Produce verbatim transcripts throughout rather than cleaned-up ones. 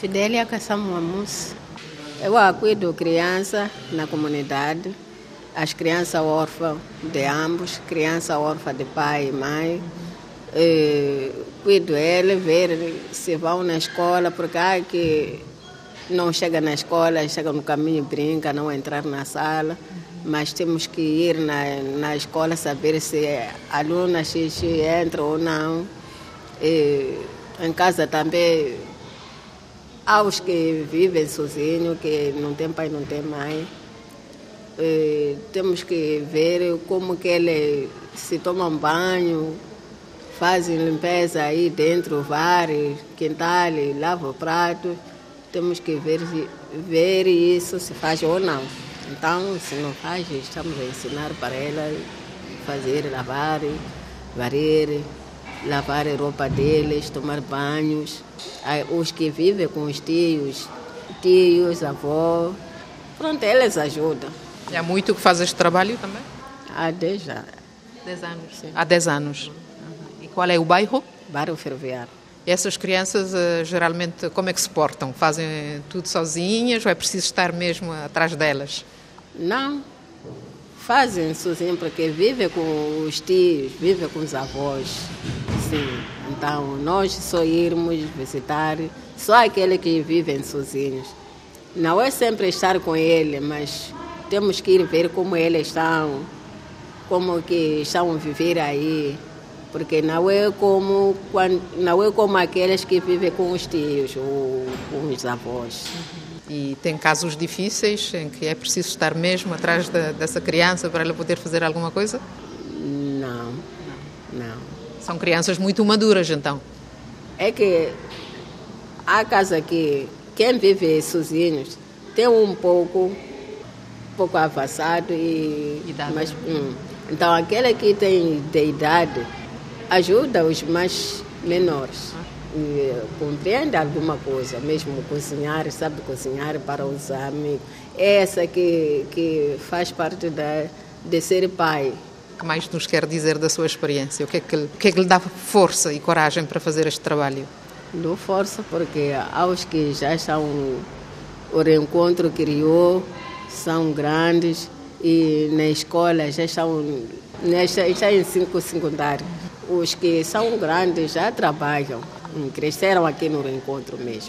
Fidélia Cassamuamus. Eu cuido de criança na comunidade, as crianças órfãs de ambos, criança órfã de pai e mãe. E cuido deles, ver se vão na escola, porque há que não chega na escola, chega no caminho e brinca, não entrar na sala. Mas temos que ir na, na escola saber se a aluna X entra ou não. E em casa também há os que vivem sozinhos, que não tem pai, não tem mãe. E temos que ver como que eles se tomam banho, fazem limpeza aí dentro, vários, quintal, lavam o prato. Temos que ver, ver isso se faz ou não. Então, se não faz, estamos a ensinar para ela fazer, lavar, varrer, lavar a roupa deles, tomar banhos. Os que vivem com os tios, tios, avós, pronto, eles ajudam. E há muito que faz este trabalho também? Há dez anos. dez anos? Sim. Há dez anos. Uhum. E qual é o bairro? Bairro Ferroviário. E essas crianças, geralmente, como é que se portam? Fazem tudo sozinhas ou é preciso estar mesmo atrás delas? Não, fazem sozinhas porque vivem com os tios, vivem com os avós. Sim. Então, nós só irmos visitar, só aqueles que vivem sozinhos. Não é sempre estar com ele, mas temos que ir ver como eles estão, como que estão a viver aí. Porque não é como, não é como aqueles que vivem com os tios ou com os avós. E tem casos difíceis em que é preciso estar mesmo atrás da, dessa criança para ela poder fazer alguma coisa? Não, não, não. São crianças muito maduras, então? É que há casos que quem vive sozinhos tem um pouco, um pouco avançado e... Idade. Mas, hum, então, aquele que tem de idade ajuda os mais menores. E compreende alguma coisa, mesmo cozinhar, sabe cozinhar para os amigos. Essa que, que faz parte da, de ser pai. O que mais nos quer dizer da sua experiência? O que é que, o que é que lhe dá força e coragem para fazer este trabalho? Dou força porque aos que já estão, o reencontro criou, são grandes e na escola já estão, já estão em cinco secundário. Os que são grandes já trabalham, cresceram aqui no reencontro mesmo.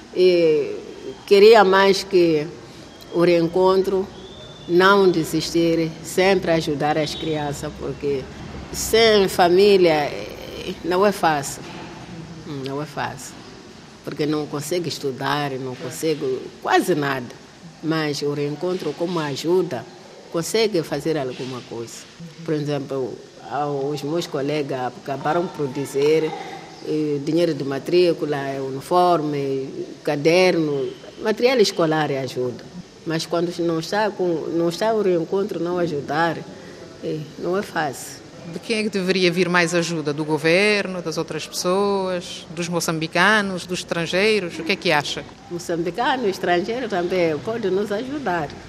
E queria mais que o reencontro não desistir, sempre ajudar as crianças, porque sem família não é fácil. Não é fácil, porque não consegue estudar, não consegue quase nada. Mas o reencontro, como ajuda, consegue fazer alguma coisa. Por exemplo, os meus colegas acabaram por dizer eh, dinheiro de matrícula, uniforme, caderno, material escolar ajuda. Mas quando não está, com, não está o reencontro não ajudar, eh, não é fácil. De quem é que deveria vir mais ajuda? Do governo, das outras pessoas, dos moçambicanos, dos estrangeiros? O que é que acha? Moçambicano, estrangeiro também pode nos ajudar.